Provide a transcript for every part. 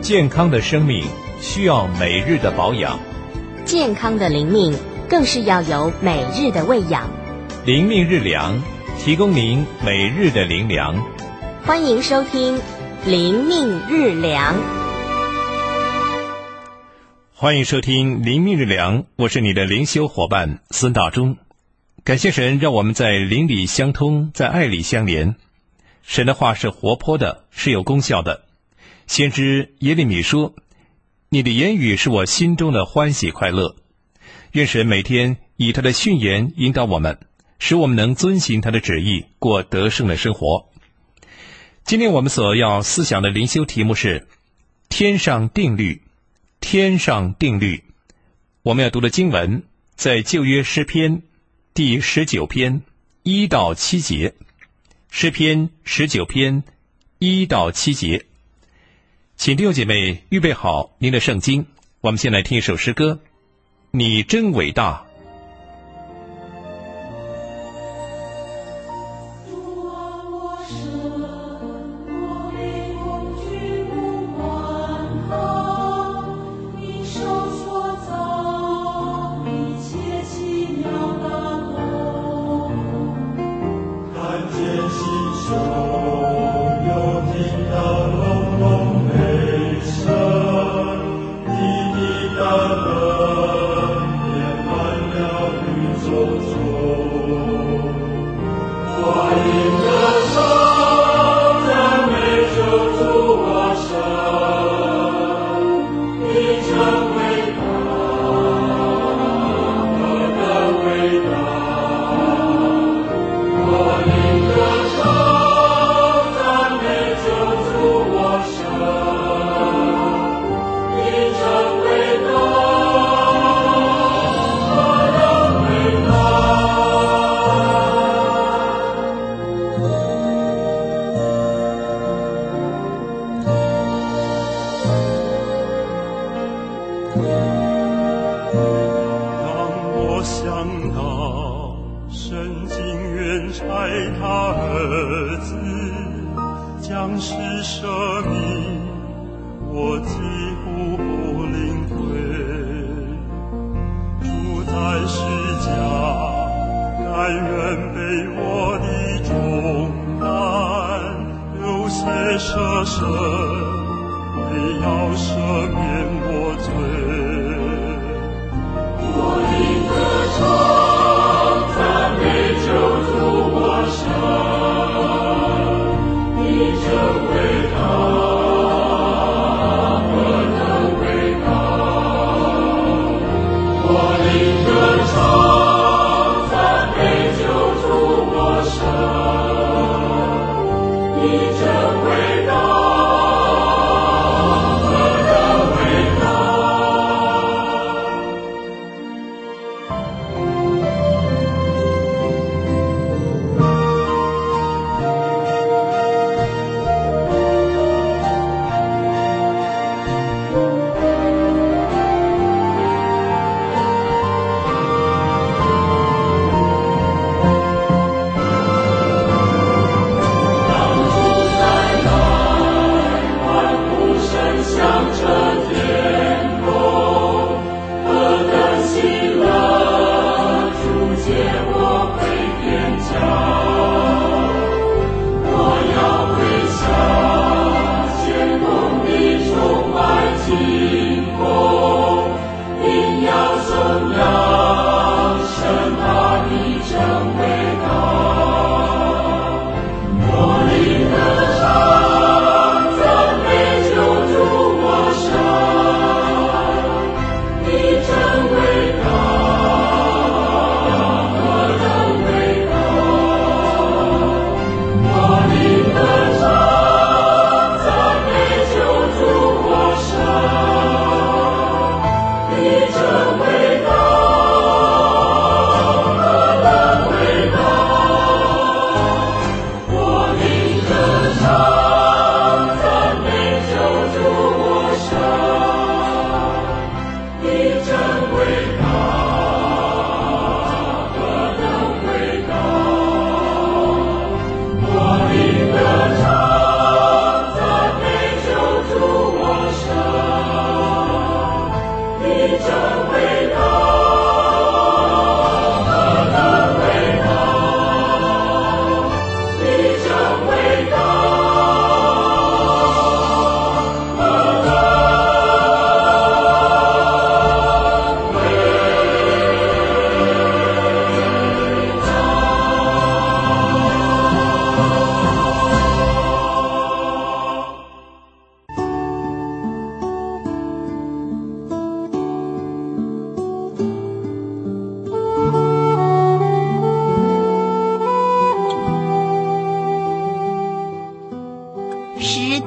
健康的生命需要每日的保养， 健康的灵命更是要有每日的喂养。 灵命日粮，提供您每日的灵粮。 欢迎收听灵命日粮。 欢迎收听灵命日粮，我是你的灵修伙伴孙大中。感谢神让我们在灵里相通，在爱里相连。神的话是活泼的，是有功效的。先知耶利米说，你的言语是我心中的欢喜快乐。愿神每天以他的训言引导我们，使我们能遵行他的旨意，过得胜的生活。今天我们所要思想的灵修题目是天上定律。天上定律。我们要读的经文在旧约诗篇第19篇1到7节。诗篇19篇1到7节。请弟兄姐妹预备好您的圣经，我们先来听一首诗歌，你真伟大。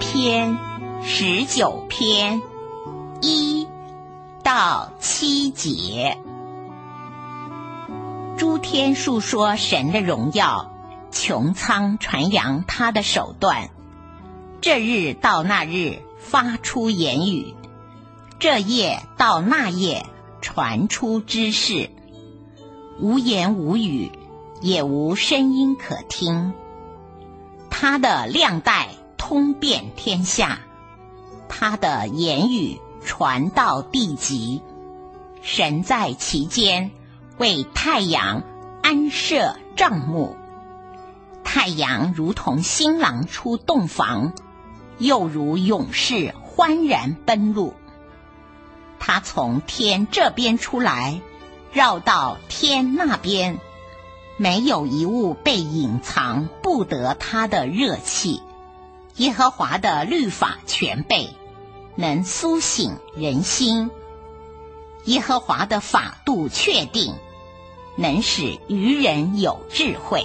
篇19篇1到7节。诸天述说神的荣耀，穹苍传扬他的手段。这日到那日发出言语，这夜到那夜传出知识。无言无语，也无声音可听。他的量带通遍天下，他的言语传到地极。神在其间，为太阳安设帐幕。太阳如同新郎出洞房，又如勇士欢然奔入。他从天这边出来，绕到天那边，没有一物被隐藏，不得他的热气。耶和华的律法全备，能苏醒人心。耶和华的法度确定，能使愚人有智慧。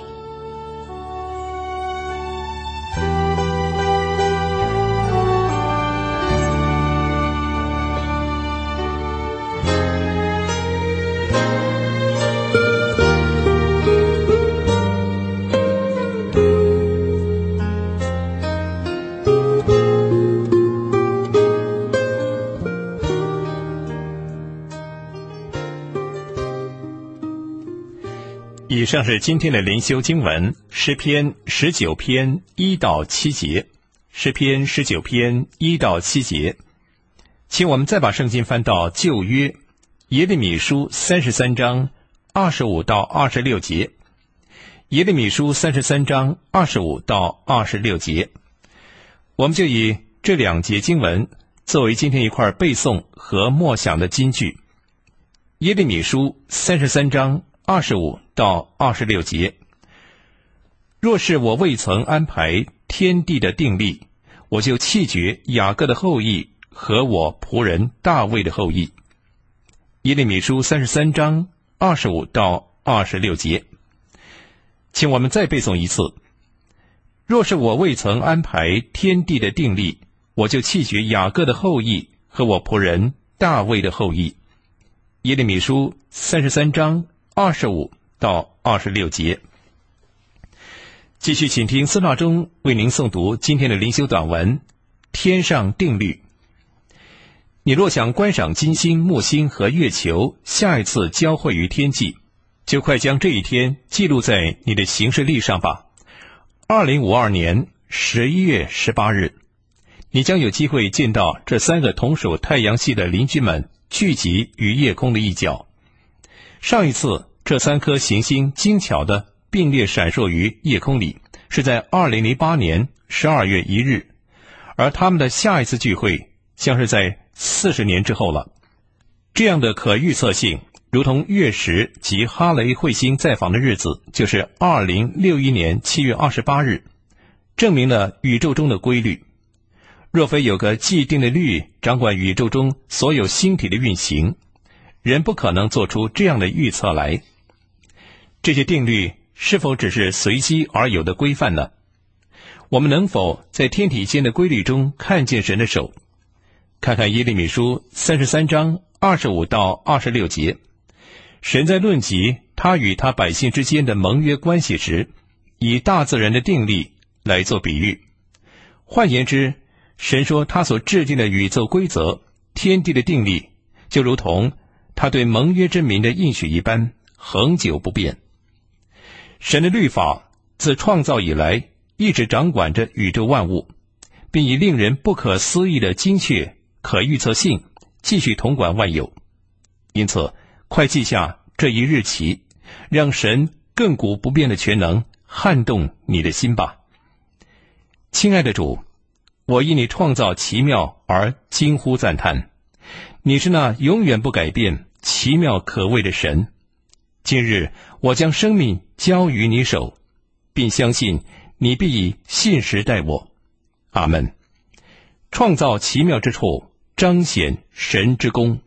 以上是今天的灵修经文，诗篇19篇1到7节。诗篇19篇1到7节。请我们再把圣经翻到旧约耶利米书33章25到26节。耶利米书33章25到26节。我们就以这2节经文作为今天一块背诵和默想的金句。耶利米书33章25到26节。若是我未曾安排天地的定例，我就弃绝雅各的后裔和我仆人大卫的后裔。耶利米书33章25到26节。请我们再背诵一次。若是我未曾安排天地的定例，我就弃绝雅各的后裔和我仆人大卫的后裔。耶利米书33章25到26节。继续请听司纳中为您诵读今天的灵修短文《天上定律》。你若想观赏金星、木星和月球下一次交汇于天际，就快将这一天记录在你的行事历上吧。2052年11月18日，你将有机会见到这3个同属太阳系的邻居们聚集于夜空的一角。上一次这3颗行星精巧地并列闪烁于夜空里，是在2008年12月1日，而他们的下一次聚会将是在40年之后了。这样的可预测性，如同月食及哈雷彗星在访的日子，就是2061年7月28日，证明了宇宙中的规律。若非有个既定的律掌管宇宙中所有星体的运行，人不可能做出这样的预测来。这些定律是否只是随机而有的规范呢？我们能否在天体间的规律中看见神的手？看看耶利米书33章25到26节。神在论及他与他百姓之间的盟约关系时，以大自然的定律来做比喻。换言之，神说他所制定的宇宙规则、天地的定律，就如同他对盟约之民的应许一般，恒久不变。神的律法自创造以来一直掌管着宇宙万物，并以令人不可思议的精确、可预测性继续统管万有。因此，快记下这一日期，让神亘古不变的全能撼动你的心吧。亲爱的主，我因你创造奇妙而惊呼赞叹，你是那永远不改变、奇妙可畏的神。今日我将生命交于你手，并相信你必以信实待我。阿们。创造奇妙之处，彰显神之功。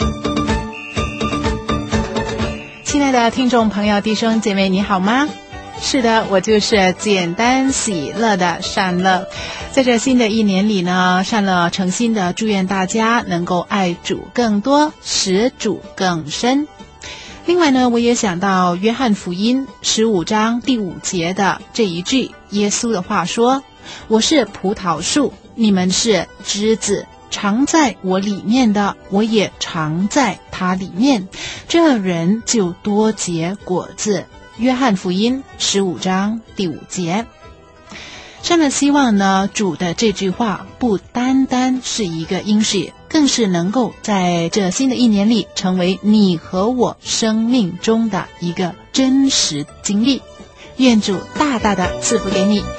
亲爱的听众朋友、弟兄姐妹，你好吗？ 是的，我就是简单喜乐的善乐。在这新的一年里呢，善乐诚心的祝愿大家能够爱主更多，使主更深。另外呢，我也想到约翰福音15章第5节的这一句耶稣的话说，我是葡萄树，你们是枝子，常在我里面的，我也常在他里面，这人就多结果子。约翰福音15章第5节。善乐希望呢，主的这句话不单单是一个应许，更是能够在这新的一年里成为你和我生命中的一个真实经历。愿主大大的赐福给你。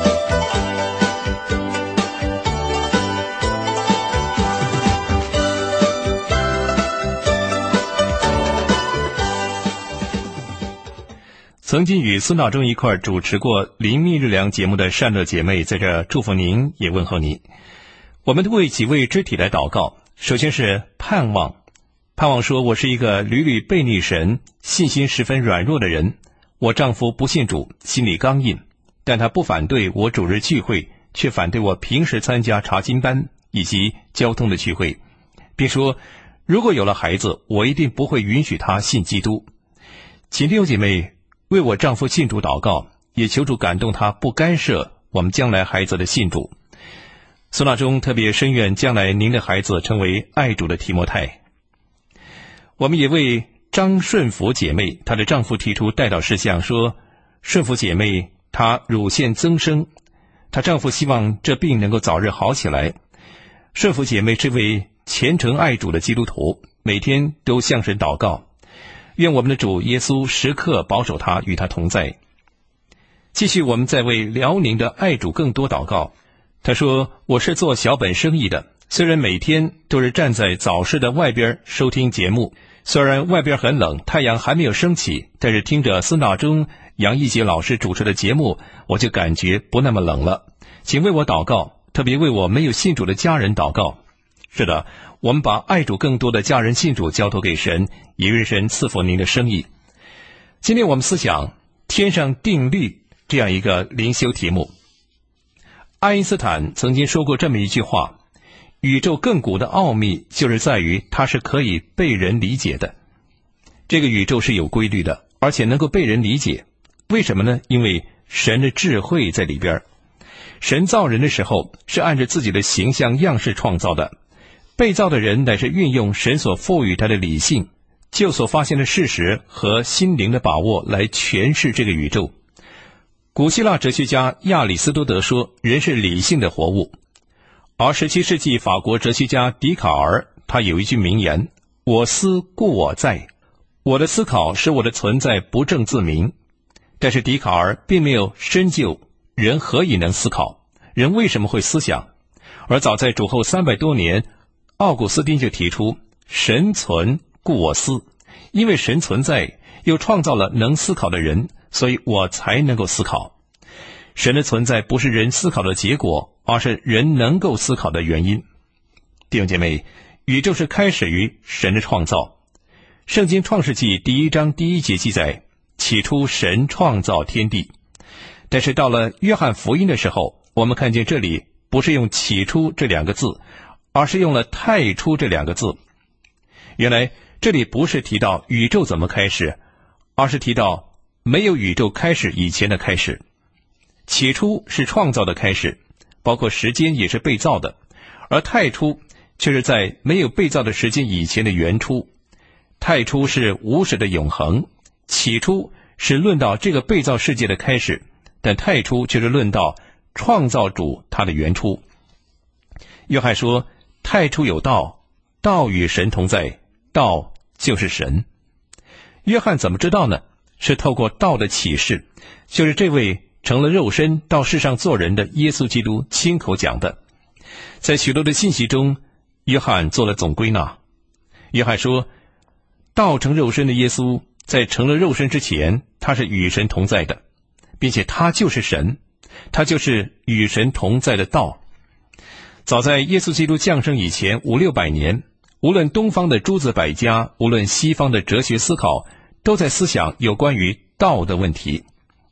曾经与孙大中一块主持过灵命日粮节目的善乐姐妹在这祝福您，也问候你。我们为几位肢体来祷告。首先是盼望说，我是一个屡屡背逆神，信心十分软弱的人。我丈夫不信主，心里刚硬，但他不反对我主日聚会，却反对我平时参加查经班以及交通的聚会，并说如果有了孩子，我一定不会允许他信基督。请弟兄姐妹为我丈夫信主祷告，也求主感动他不干涉我们将来孩子的信主。孙大中特别深愿将来您的孩子成为爱主的提摩太。我们也为张顺福姐妹她的丈夫提出代祷事项，说顺福姐妹她乳腺增生，她丈夫希望这病能够早日好起来。顺福姐妹是位虔诚爱主的基督徒，每天都向神祷告，愿我们的主耶稣时刻保守他，与他同在。继续我们再为辽宁的爱主更多祷告。他说，我是做小本生意的，虽然每天都是站在早市的外边收听节目，虽然外边很冷，太阳还没有升起，但是听着孙大中、杨一杰老师主持的节目，我就感觉不那么冷了。请为我祷告，特别为我没有信主的家人祷告。是的，我们把爱主更多的家人信主交托给神，也愿神赐福您的生意。今天我们思想天上定律这样一个灵修题目。爱因斯坦曾经说过这么一句话，宇宙亘古的奥秘就是在于它是可以被人理解的。这个宇宙是有规律的，而且能够被人理解。为什么呢？因为神的智慧在里边。神造人的时候是按照自己的形象样式创造的，被造的人乃是运用神所赋予他的理性，就所发现的事实和心灵的把握来诠释这个宇宙。古希腊哲学家亚里士多德说，人是理性的活物。而17世纪法国哲学家笛卡尔，他有一句名言，我思故我在，我的思考使我的存在不证自明。但是笛卡尔并没有深究人何以能思考，人为什么会思想。而早在主后300多年，奥古斯丁就提出神存故我思，因为神存在，又创造了能思考的人，所以我才能够思考。神的存在不是人思考的结果，而是人能够思考的原因。弟兄姐妹，宇宙是开始于神的创造。圣经创世纪第1章第1节记载，起初神创造天地。但是到了约翰福音的时候，我们看见这里不是用起初这2个字，而是用了太初这2个字。原来这里不是提到宇宙怎么开始，而是提到没有宇宙开始以前的开始。起初是创造的开始，包括时间也是被造的，而太初却是在没有被造的时间以前的原初。太初是无始的永恒，起初是论到这个被造世界的开始，但太初却是论到创造主他的原初。约翰说，太初有道，道与神同在，道就是神。约翰怎么知道呢？是透过道的启示，就是这位成了肉身到世上做人的耶稣基督亲口讲的。在许多的信息中，约翰做了总归纳。约翰说，道成肉身的耶稣在成了肉身之前，他是与神同在的，并且他就是神，他就是与神同在的道。早在耶稣基督降生以前500-600年，无论东方的诸子百家，无论西方的哲学思考，都在思想有关于道的问题。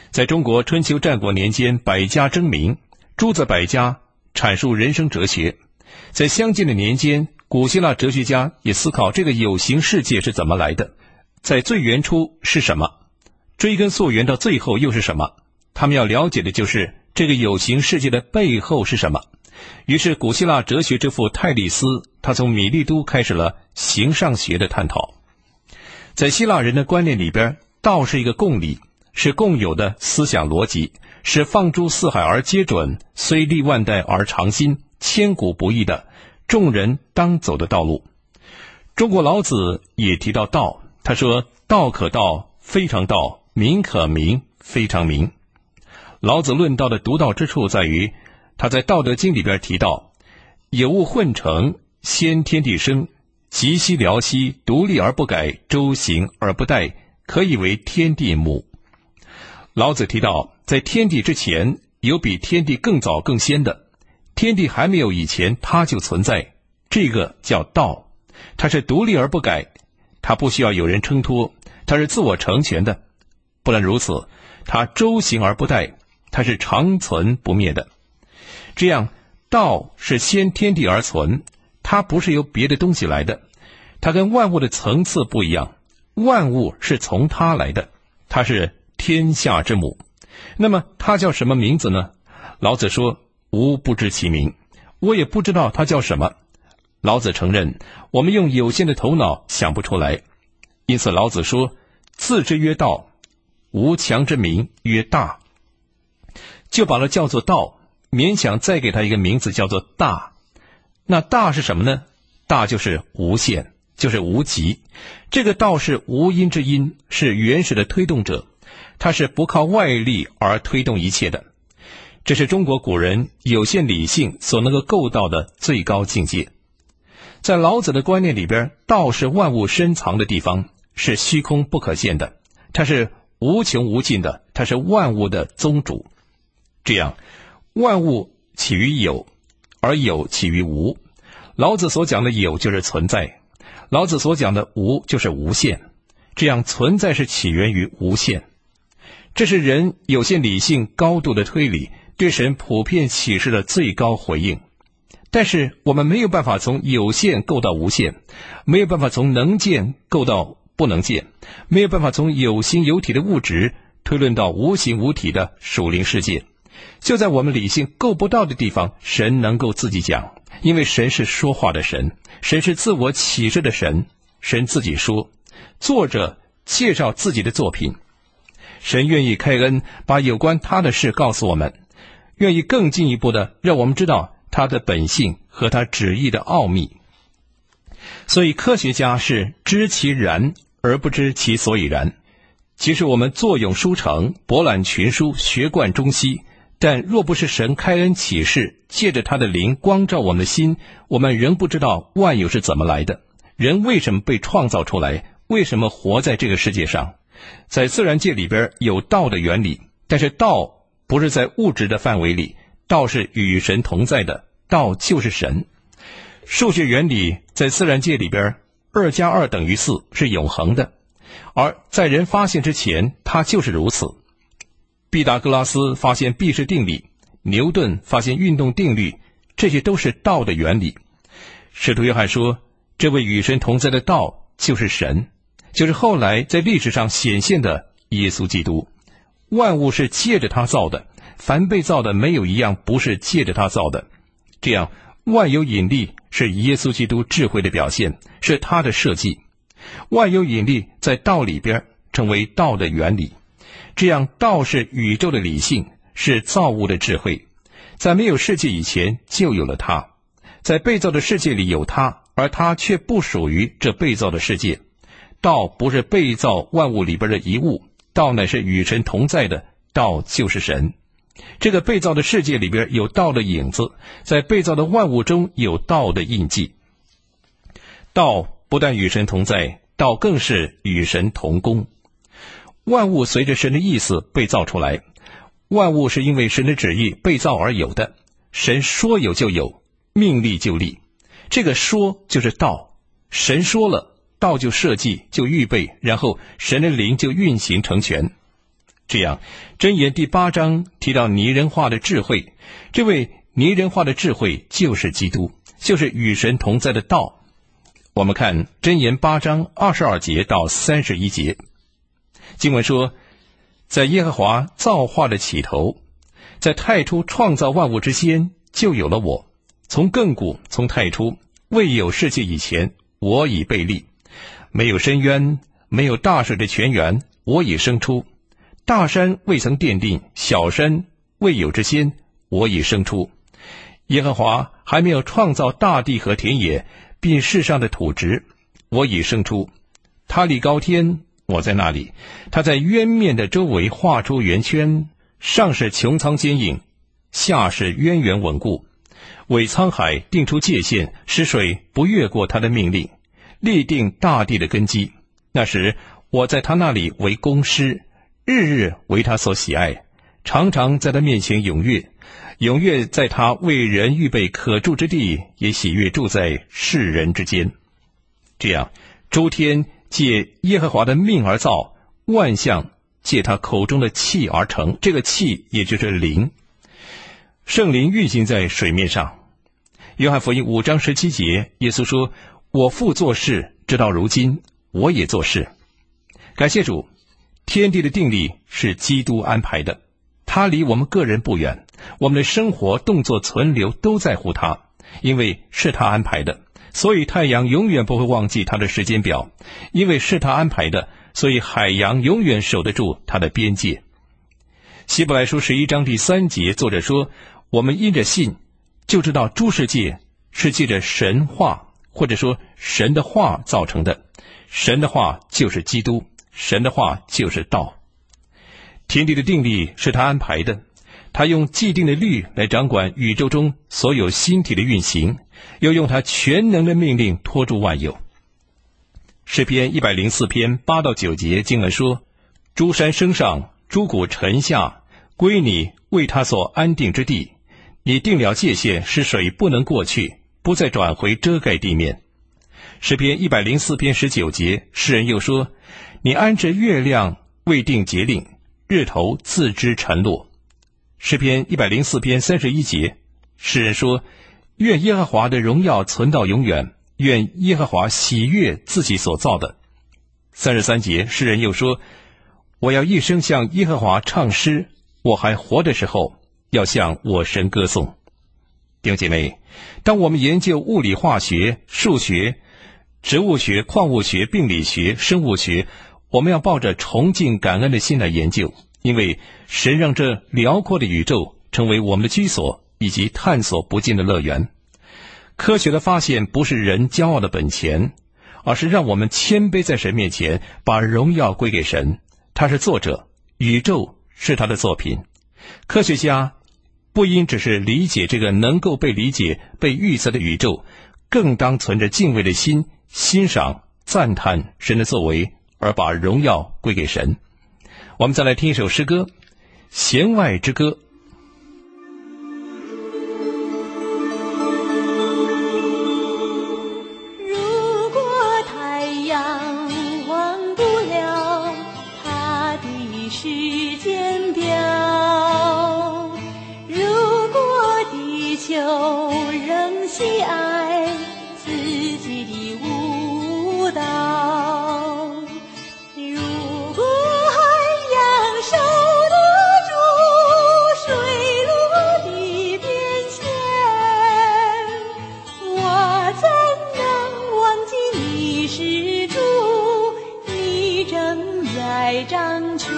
在中国春秋战国年间，百家争鸣，诸子百家阐述人生哲学。在相近的年间，古希腊哲学家也思考这个有形世界是怎么来的，在最原初是什么，追根溯源到最后又是什么。他们要了解的就是这个有形世界的背后是什么。于是古希腊哲学之父泰利斯，他从米利都开始了形上学的探讨。在希腊人的观念里边，道是一个共理，是共有的思想逻辑，是放诸四海而皆准，虽历万代而常新，千古不易的众人当走的道路。中国老子也提到道，他说道可道，非常道；名可名，非常名。老子论道的独到之处在于，他在《道德经》里边提到，有物混成，先天地生，极兮辽兮，独立而不改，周行而不殆，可以为天地母。老子提到，在天地之前，有比天地更早更先的，天地还没有以前，它就存在，这个叫道。它是独立而不改，它不需要有人撑托，它是自我成全的。不但如此，它周行而不殆，它是长存不灭的。这样，道是先天地而存，它不是由别的东西来的，它跟万物的层次不一样，万物是从它来的，它是天下之母。那么它叫什么名字呢？老子说，吾不知其名，我也不知道它叫什么。老子承认，我们用有限的头脑想不出来，因此老子说，自之曰道，无强之名曰大。就把它叫做道，勉强再给它一个名字叫做大。那大是什么呢？大就是无限，就是无极。这个道是无因之因，是原始的推动者，它是不靠外力而推动一切的。这是中国古人有限理性所能够够到的最高境界。在老子的观念里边，道是万物深藏的地方，是虚空不可见的，它是无穷无尽的，它是万物的宗主。这样，万物起于有，而有起于无。老子所讲的有就是存在，老子所讲的无就是无限。这样，存在是起源于无限。这是人有限理性高度的推理，对神普遍启示的最高回应。但是我们没有办法从有限够到无限，没有办法从能见够到不能见，没有办法从有形有体的物质推论到无形无体的属灵世界。就在我们理性够不到的地方，神能够自己讲，因为神是说话的神，神是自我启示的神，神自己说，作者介绍自己的作品。神愿意开恩，把有关他的事告诉我们，愿意更进一步的让我们知道他的本性和他旨意的奥秘。所以科学家是知其然而不知其所以然。即使我们坐拥书城，博览群书，学贯中西，但若不是神开恩启示，借着他的灵光照我们的心，我们仍不知道万有是怎么来的，人为什么被创造出来，为什么活在这个世界上。在自然界里边有道的原理，但是道不是在物质的范围里，道是与神同在的，道就是神。数学原理在自然界里边2+2等于4是永恒的，而在人发现之前它就是如此。毕达哥拉斯发现毕氏定理，牛顿发现运动定律，这些都是道的原理。使徒约翰说，这位与神同在的道就是神，就是后来在历史上显现的耶稣基督。万物是借着他造的，凡被造的没有一样不是借着他造的。这样，万有引力是耶稣基督智慧的表现，是他的设计。万有引力在道里边成为道的原理。这样，道是宇宙的理性，是造物的智慧。在没有世界以前就有了它，在被造的世界里有它，而它却不属于这被造的世界。道不是被造万物里边的一物，道乃是与神同在的，道就是神。这个被造的世界里边有道的影子，在被造的万物中有道的印记。道不但与神同在，道更是与神同工。万物随着神的意思被造出来，万物是因为神的旨意被造而有的。神说有就有，命立就立。这个说就是道，神说了，道就设计，就预备，然后神的灵就运行成全。 这样，箴言第8章提到拟人化的智慧，这位拟人化的智慧就是基督，就是与神同在的道。我们看箴言8章22节到31节，经文说，在耶和华造化的起头，在太初创造万物之先，就有了我。从亘古，从太初，未有世界以前，我已被立。没有深渊，没有大水的泉源，我已生出。大山未曾奠定，小山未有之先，我已生出。耶和华还没有创造大地和田野，并世上的土质，我已生出。他立高天，我在那里。他在渊面的周围画出圆圈，上是穹苍坚硬，下是渊源稳固。为沧海定出界限，使水不越过他的命令，立定大地的根基。那时我在他那里为工师，日日为他所喜爱，常常在他面前踊跃。踊跃在他为人预备可住之地，也喜悦住在世人之间。这样，诸天借耶和华的命而造，万象借他口中的气而成。这个气也就是灵，圣灵运行在水面上。约翰福音5章17节，耶稣说，我父做事，直到如今，我也做事。感谢主，天地的定力是基督安排的，他离我们个人不远，我们的生活、动作、存留都在乎他，因为是他安排的，所以太阳永远不会忘记他的时间表，因为是他安排的，所以海洋永远守得住他的边界。希伯来书11章第3节，作者说，我们因着信就知道诸世界是借着神话，或者说神的话造成的。神的话就是基督，神的话就是道。天地的定力是他安排的，他用既定的律来掌管宇宙中所有星体的运行，又用他全能的命令托住万有。诗篇104篇8到9节经文说，诸山升上，诸谷沉下，归你为他所安定之地。你定了界限，使水不能过去，不再转回遮盖地面。诗篇104篇19节，诗人又说，你安置月亮，未定节令，日头自知沉落。诗篇104篇31节，诗人说，愿耶和华的荣耀存到永远，愿耶和华喜悦自己所造的。33节，诗人又说，我要一生向耶和华唱诗，我还活的时候，要向我神歌颂。弟兄姐妹，当我们研究物理化学、数学、植物学、矿物学、病理学、生物学，我们要抱着崇敬感恩的心来研究，因为神让这辽阔的宇宙成为我们的居所，以及探索不尽的乐园。科学的发现不是人骄傲的本钱，而是让我们谦卑在神面前，把荣耀归给神。他是作者，宇宙是他的作品。科学家不应只是理解这个能够被理解、被预测的宇宙，更当存着敬畏的心，欣赏、赞叹神的作为，而把荣耀归给神。我们再来听一首诗歌，《弦外之歌》。 如果太阳忘不了它的时间表，如果地球仍喜爱自己的舞蹈，如果海洋守得住水路的变迁，我怎能忘记你是主，你正在掌权。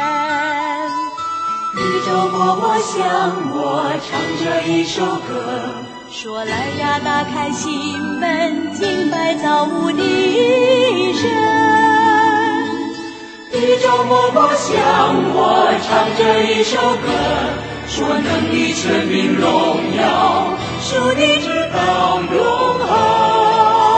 宇宙默默向我唱着一首歌，说来呀，打开心门，敬拜造物的神。宇宙默默向我唱着一首歌，说能力、权柄、荣耀，属你直到永恒。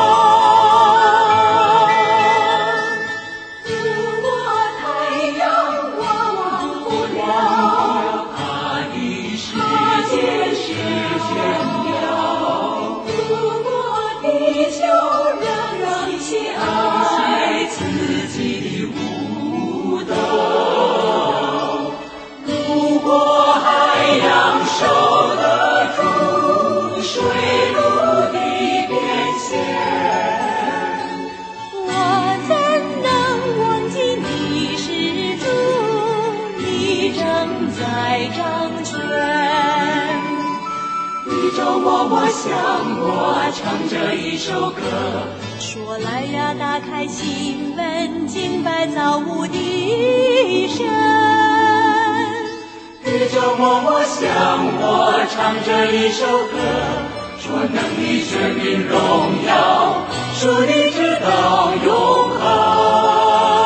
如果太阳忘不了它的时间表，如果地球仍喜爱自己的舞蹈， 在掌权。你找我想我，唱着一首歌。说来呀，打开心门，敬拜造物的神。你找我想我，唱着一首歌。说能力、权柄、荣耀，属你直到永恒。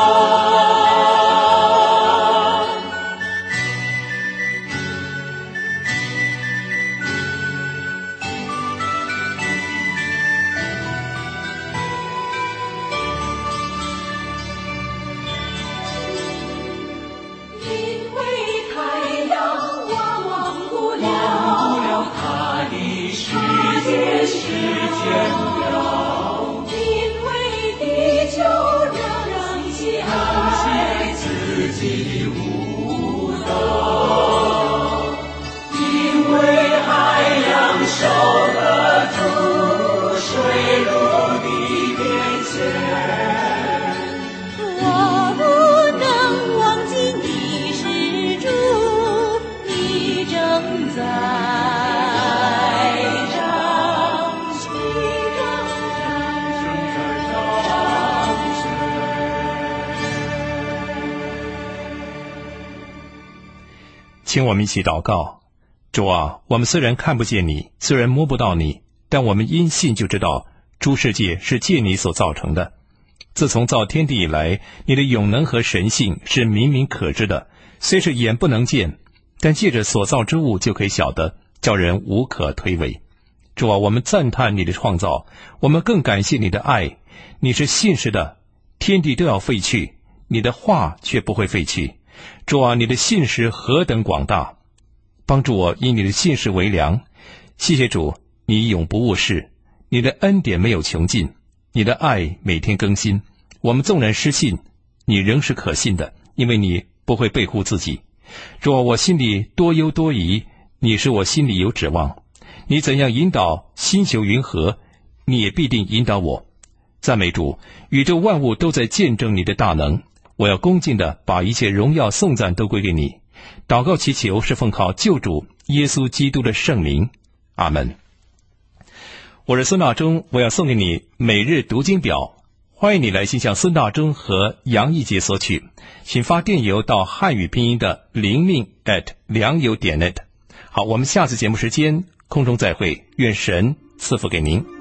请我们一起祷告。主啊，我们虽然看不见你，虽然摸不到你，但我们因信就知道诸世界是借你所造成的。自从造天地以来，你的永能和神性是明明可知的，虽是眼不能见，但借着所造之物就可以晓得，叫人无可推诿。主啊，我们赞叹你的创造，我们更感谢你的爱。你是信实的，天地都要废去，你的话却不会废去。主啊，你的信实何等广大，帮助我以你的信实为粮。谢谢主，你永不误事，你的恩典没有穷尽，你的爱每天更新。我们纵然失信，你仍是可信的，因为你不会背乎自己。主啊，我心里多忧多疑，你使我心里有指望。你怎样引导星宿云河，你也必定引导我。赞美主，宇宙万物都在见证你的大能。我要恭敬地把一切荣耀颂赞都归给你。祷告祈求是奉靠救主耶稣基督的圣名，阿们。我是孙大中，我要送给你每日读经表，欢迎你来信向孙大中和杨义杰索取，请发电邮到汉语拼音的灵命良友.net。好，我们下次节目时间空中再会，愿神赐福给您。